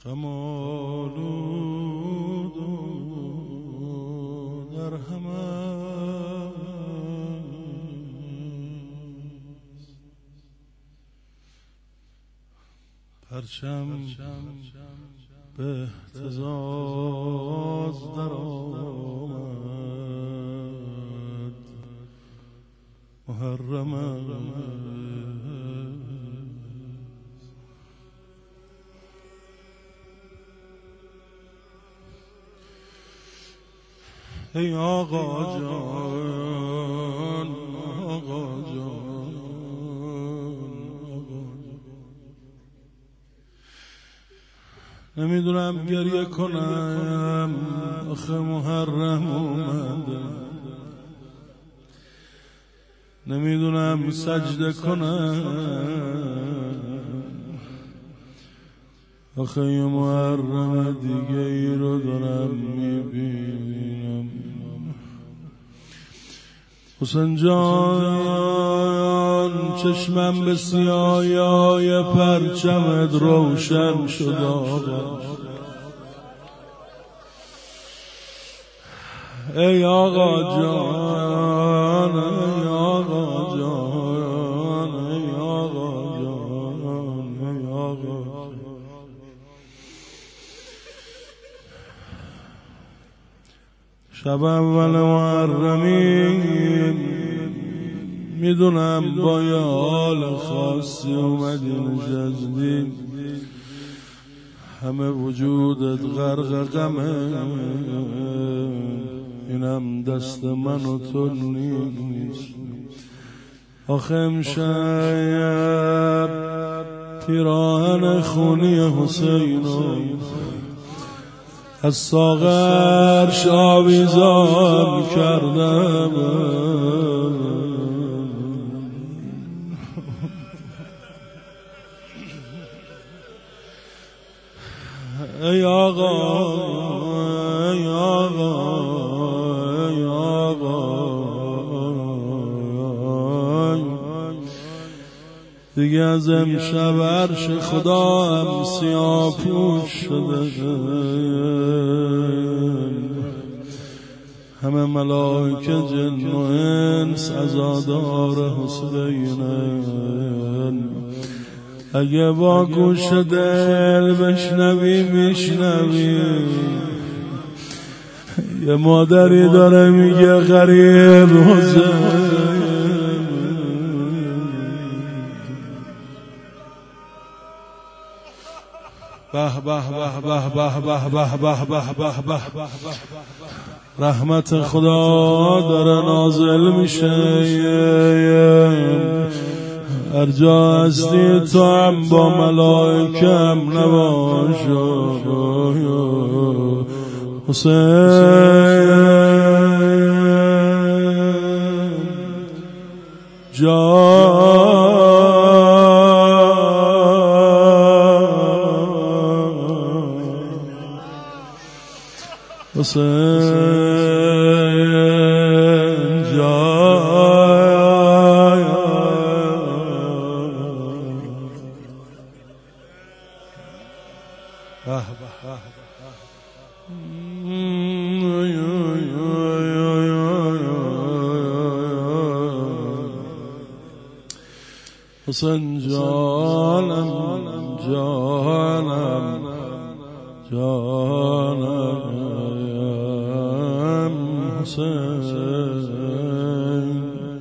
غم‌آلود در هم پرچم به اهتزاز در آمد محرم ای آقا جان آقا جان نمیدونم گریه کنم آخه محرم اومده نمیدونم سجده کنم آخه یه محرم دیگه ای رو دارم میبینم حسین جان چشمم به سیاهی پرچمت روشن شد آقا ای آقا جان ای آقا جان ای آقا جان ای آقا شب اول محرمین میدونم با یه حال خاصی اومدی نشستی همه وجودت غرق غمه اینم دست من و تو نیست آخه امشب پیراهن خونی حسینو از ساغرش آویزان کردم ای آقا ای آقا ای آقا دیگه از امشب عرش خدا هم سیاه پوش شده همه ملائکه جن و انس عزادار حسینن اگه با گوش دل بشنوی میشنوی یه مادری داره میگه غریب حسین به به به به به به به به به به به رحمت خدا داره نازل میشه هر جا هستی تو هم با ملائکه هم نباش حسین جان حسین جان حسین جانم جانم جانم حسین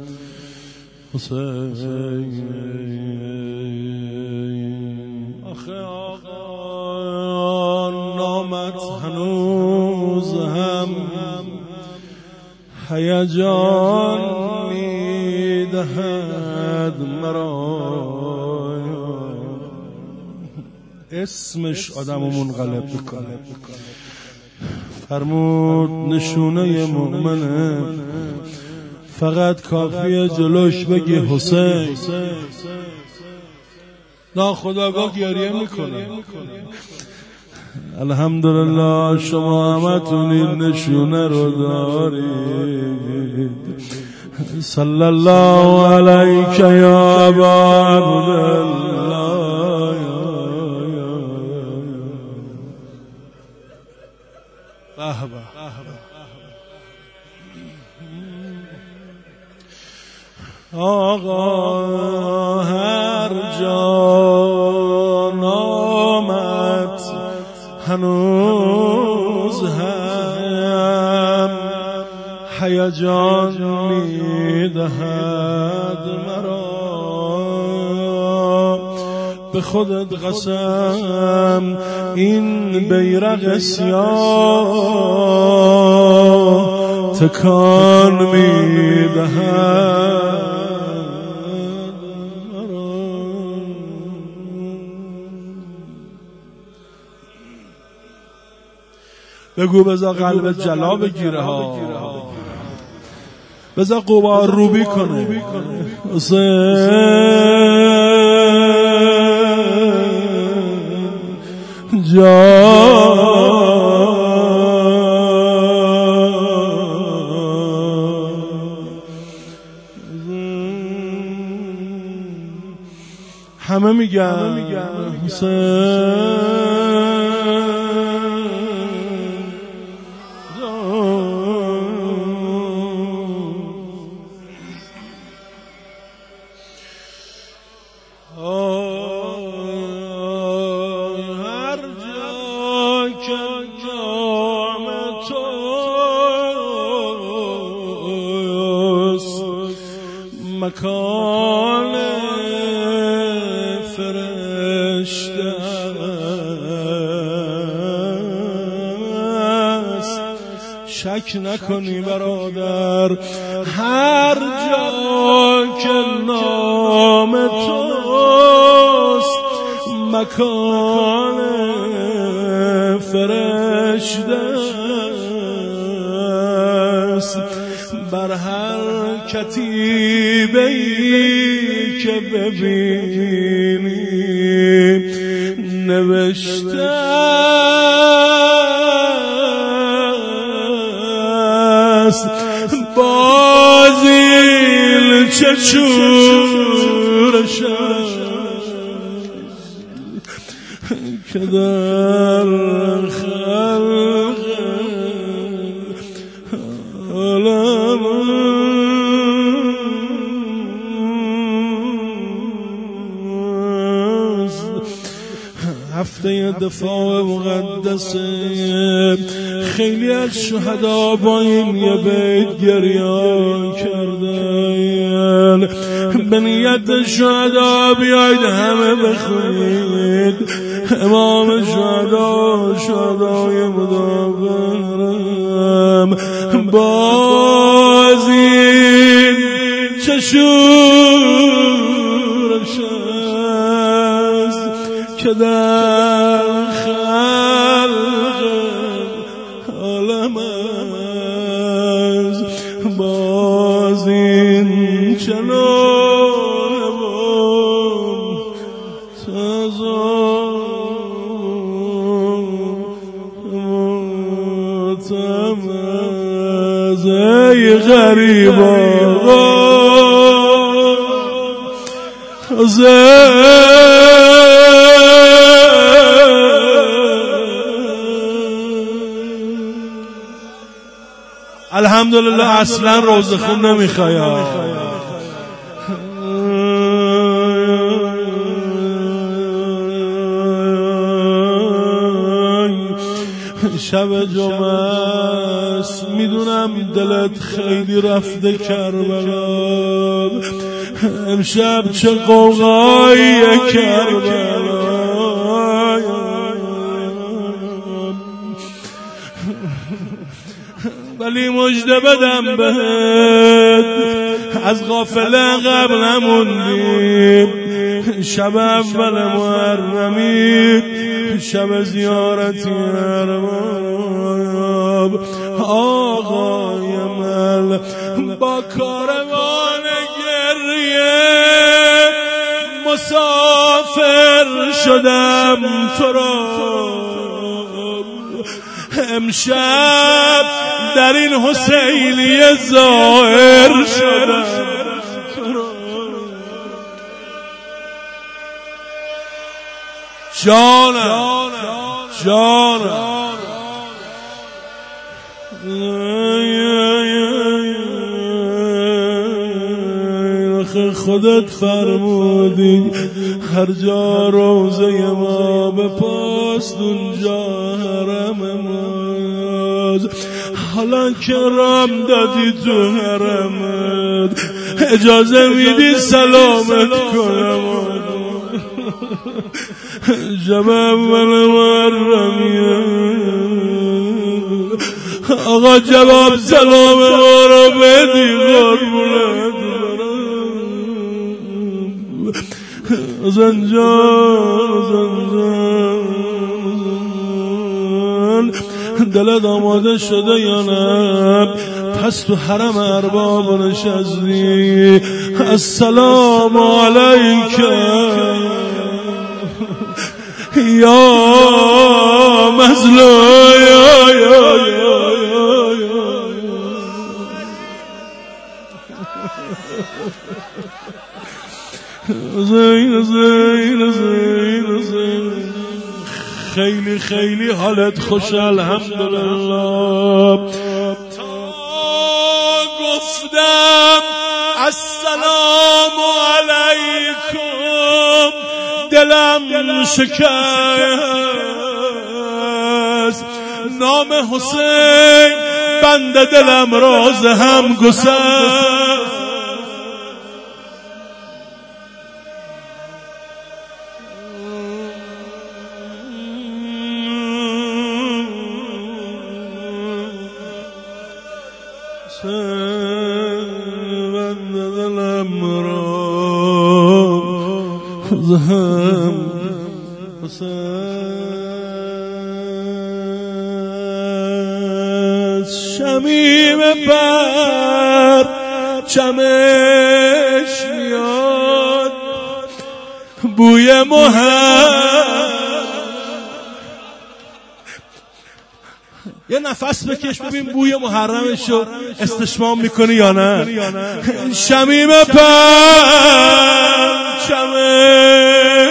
حسین آخه آقا نامت هنوز هم هیجان میدهد مرا اسمش آدمو منقلب میکنه فرمود نشونه مؤمنه فقط کافیه جلوش بگی حسین ناخودآگاه گریه میکنه الحمدلله شما همتون این نشونه رو دارید صلی الله علیک یا ابا عبدالله آقا هر جا نامت هنوز هم هیجان میدهد مرا، به خودت قسم این بیرق سیاه تکان میدهد مرا. بگو بذار قلبت جلا بگیره ها، بذار غبار روبی کنه همه میگن هر جا که جام توست مکان فرشته است، شک نکنی برادر، هر جا که نام توست مکان فرشته است. بر هر کتیبه‌ای که ببینی نوشته است بازیل چه شورش که در خلق عالم است. هفته دفاع مقدسه خیلی از شهدا با این یه بیت گریان کردن. به نیت شهدا بیاید همه بخونید، امام شهدا شهدای مداورم بازی چه شورش است که در خلق عالم است. بازی چنان ای غریب آقا الحمدلله اصلا روزخون نمیخوای. شب جمعه است، میدونم دلت خیلی رفته کربلا، امشب چه قوقایی کربلا، ولی مژده بدم بهت از غافله عقب نموندیم. شب اول محرمی شب زیارتی ارباب آقای مل با کاروان گریه مسافر شدم تو را. امشب در این حسینی ظاهر شدم تو را. جانم جانم خودت فرمودی هر جا روزه ما به پاست اونجا حرم ماست. حالا که رام دادی تو حرمت اجازه میدی سلامت کنم شب اول محرمیه آقا جواب سلام ما رو بدی قربونت زنجان دلت آماده شده یا نه؟ پس تو حرم ارباب نشستی السلام علیک یا مظلوم خیلی خیلی حالت خوش الحمدلله. تا گفتم السلام علیکم دلم شکست، نام حسین بنده دلم راز هم گسست. بنده دلم راز هم شمیم بر چمش میاد بوی یه نفس بکش ببین بوی محرمشو استشمام میکنی یا نه. شمیم پرچمش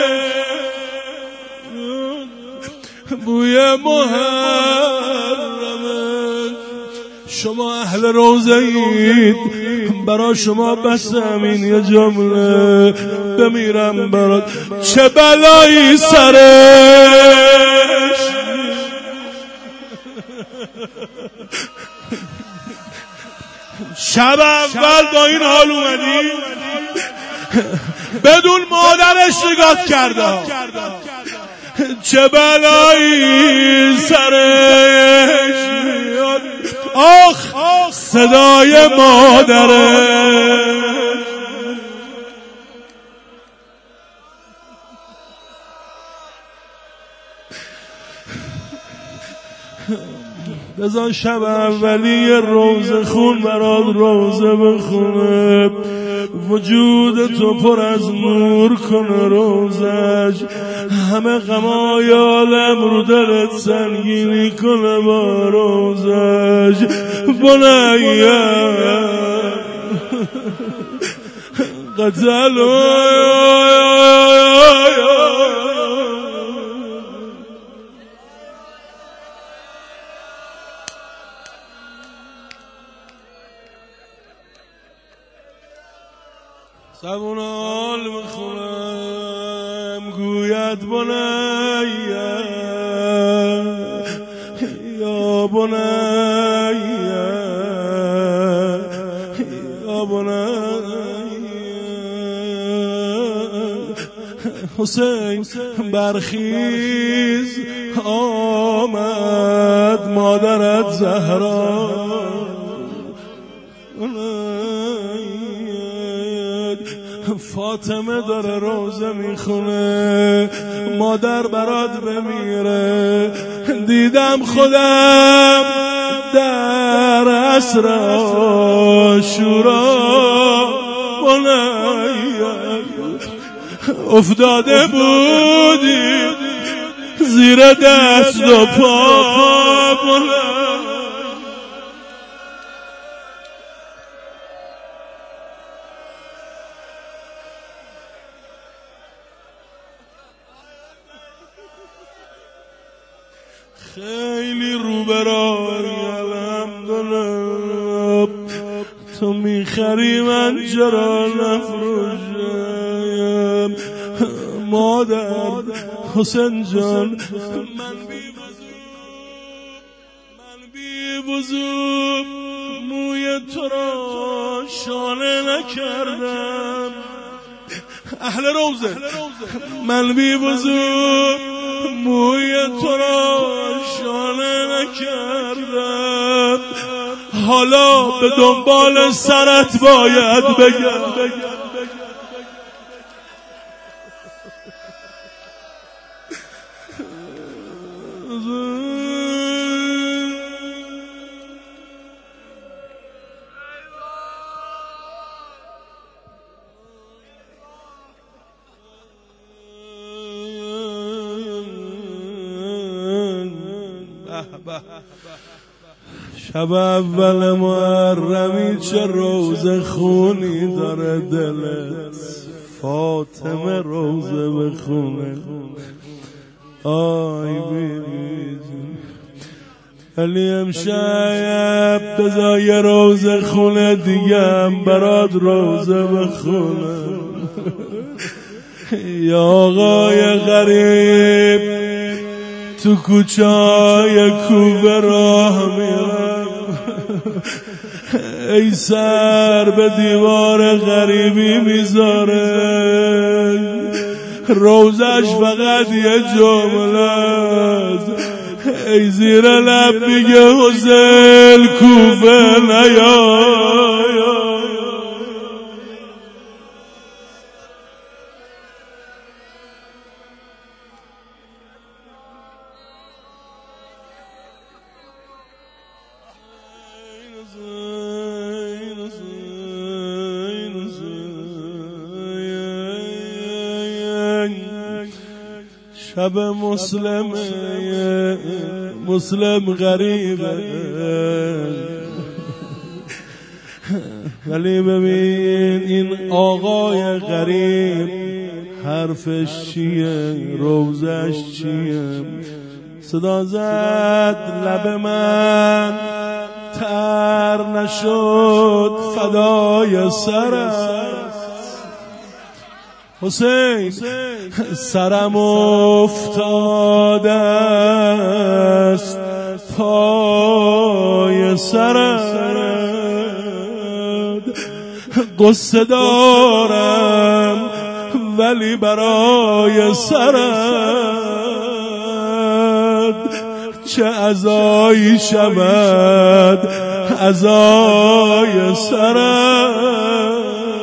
بوی محرمش، شما اهل روزه اید برا شما بس همین یه جمله بمیرم برات چه بلایی سرش. شب اول با این حال اومدی بدون مادرش نگاه کرده چه بلایی سرش میاد، آخ صدای مادره. بذار شب اولی روزه خون برات روزه بخونه، وجود تو پر از نور کنه روزش، همه غمای عالم رو دلت سنگینی کنه با روزش. بنیه قتل زبون حال میخونم گوید بنیه یا بنیه یا بنیه. حسین برخیز آمد مادرت زهرا، فاطمه داره روزه میخونه مادر برات بمیره. دیدم خودم در عصر عاشورا افتاده بودی زیر دست و پا خیلی روبرای الحمدلله تو میخری من چرا نفروشی. مادر حسین جان من بی وضو موی تو را شانه نکردم. اهل روزه من بی وضو موی تو را شانه نکردم. حالا به دنبال سرت باید بگم. شب اول محرمی چه روز خونی داره دلت، فاطمه روزه بخونه. آی بیبی ولی امشب بذار یه روزه خونه دیگه هم برات روزه بخونه. یا آقای غریب تو کوچه‌های کوفه راه میرم، ای سر به دیوار غریبی میذاره، روزش فقط یه جمله است، ای زیر لب میگه حسین کوفه نیا. شب مسلم غریبه، ولی ببین این آقای غریب حرفش چیه، روزش چیه. صدا زد لب من تر نشد فدای سرم. حسین سرم افتاده است پای سرت، قصه دارم ولی برای سرت، چه عزایی شود عزای سرت.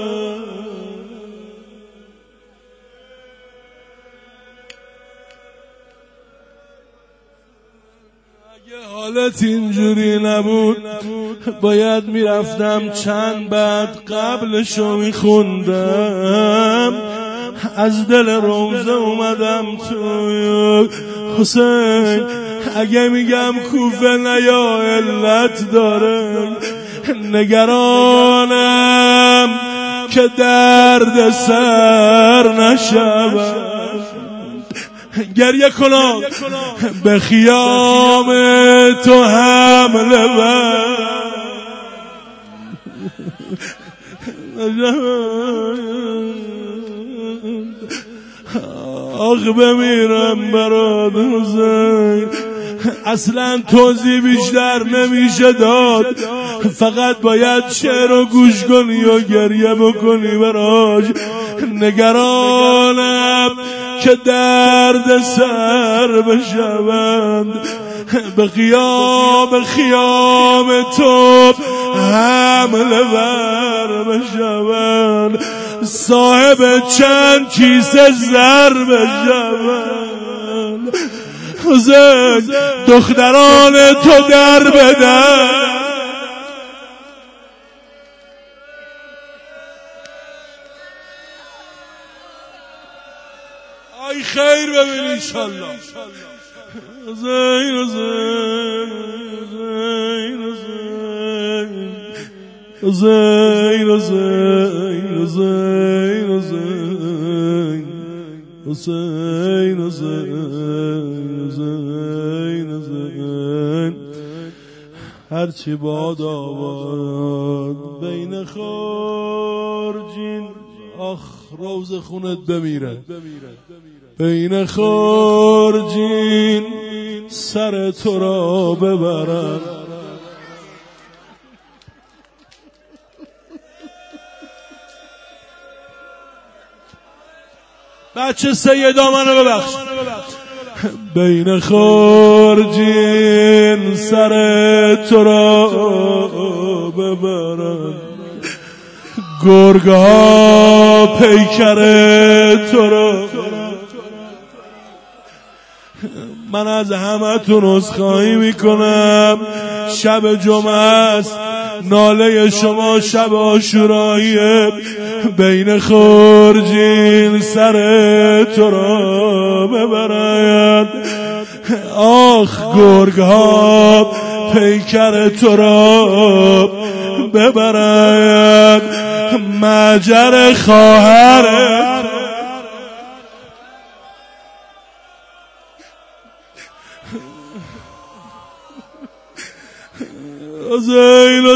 حالت اینجوری نبود باید میرفتم چند بعد قبلشو میخوندم، از دل روزه اومدم توی. حسین اگه میگم کوفه نیا علت داره، نگرانم که درد سر نشود. گریه کنم به خیام تو حمله بر، آخ بمیرم برات حسین. اصلا توضیح بیشتر نمیشه داد، فقط باید شعر رو گوش کنی و گریه بکنی براش. نگرانم که درد سر بشوند، به خیام تو حمله ور بشوند، صاحب چند کیسه زر بشوند. حسین دختران تو در بدن، ای خیر ببین انشالله. حسین حسین حسین حسین حسین حسین حسین حسین هرچی باد آباد بین خارجین آخ روز خونت بمیره. بین خرجین سر تو را ببرن. بچه سیدا منو ببخش. بین خرجین سر تو را ببرن، گرگ‌ها پیکر تو را. من از همتون عذرخواهی میکنم، شب جمعه است، ناله شما شب عاشوراییه. بین خرجین سر تو را ببرند، آخ گرگ‌ها پیکر تو را ببرند. مجر خواهرت زین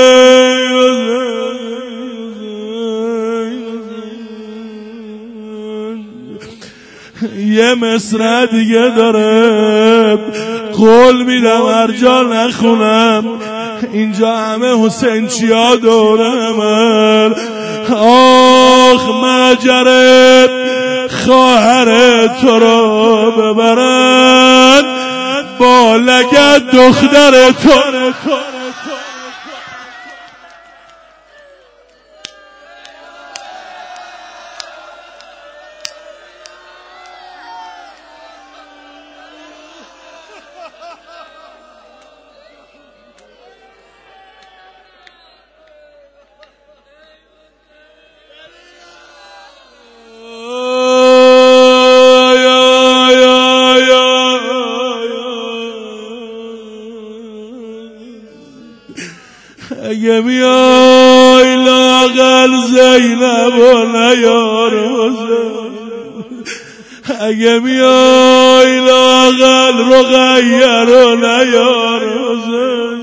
یه مصرع دیگه داره، قول میدم هر جا نخونم، اینجا همه حسین چیا داره من. آخ مجرد خواهر تو را ببرن، با لگد دختر تو. اگه میای لاغل زینب و نیار حسین، اگه میای لاغل رقیه و نیار حسین.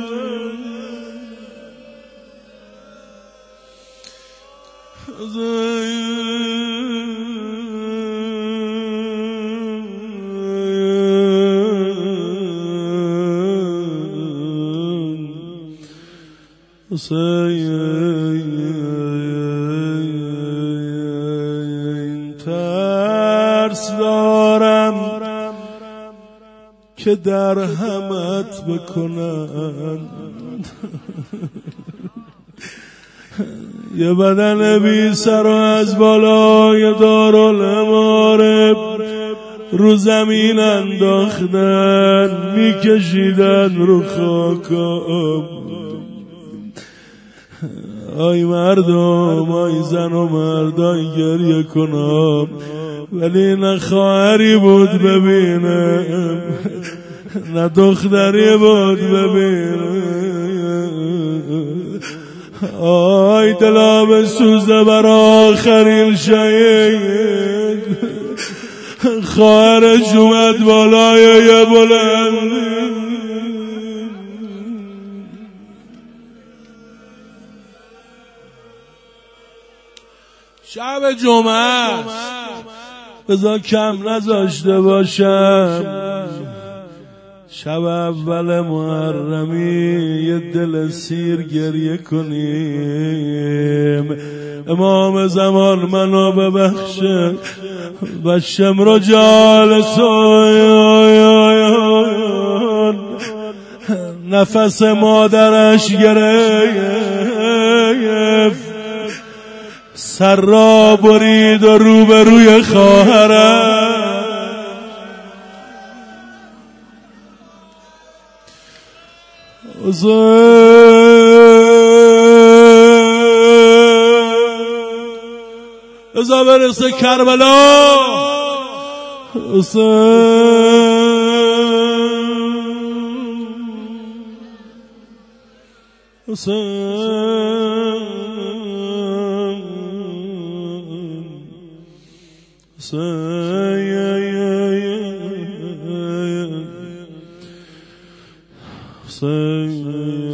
ترس دارم که در همت بکنن، یه بدن بی سر و از بالای دارالاماره رو زمین انداختن، میکشیدن رو خاکم. آی مردم، آی زن و مردای گریه کنم، ولی نه خواهری بود ببینم، نه دختری بود ببینم. آی دلا بسوزه بر آخرین شهید، خواهرش اومد بالای یه بلندی. شب جمعه است، بذار کم نذاشته باشم. شب اول محرمی یه دل سیر گریه کنیم. امام زمان منو ببخشه و شمر جالسون، نفس مادرش گرفت، سر را برید و روبروی خواهرم. ازا برسه کربلا.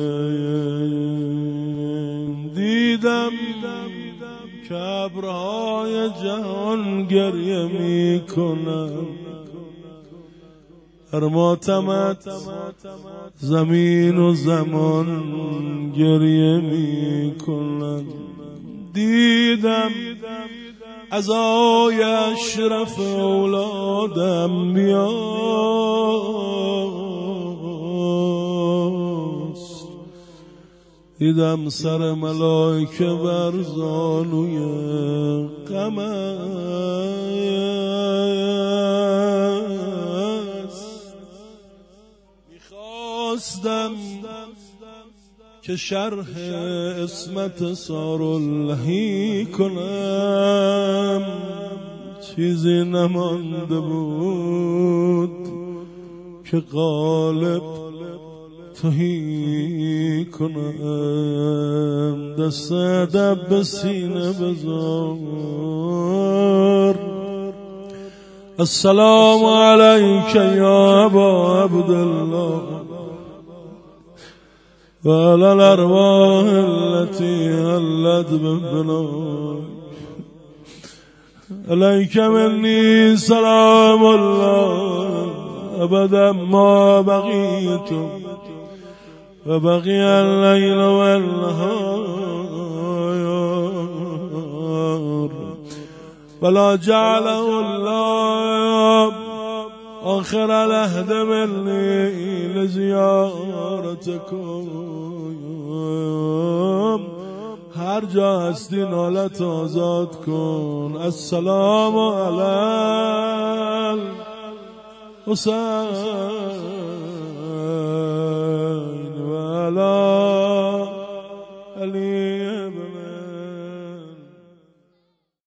دیدم که ابرها جهان گریه میکنم، هر ماتمت زمین و زمان گریه میکنم. دیدم عزای اشرف اولادم بیاست، دیدم سر ملائکه بر زانوی غم است. میخواستم که شرح اسمت ساراللهی کنم، چیزی نمانده بود که غالب تهی کنم. دست ادب به سینه بذار. السلام علیک یا ابا عبدالله و علی الارواح التي حلت بفناک، علیک منی سلام الله ابدا ما بقیت و بقی اللیل و النهار ولا جعله الله آخر العهد منی لزیارتکم. هر جا هستی نالت آزاد کن. السلام علی الحسین.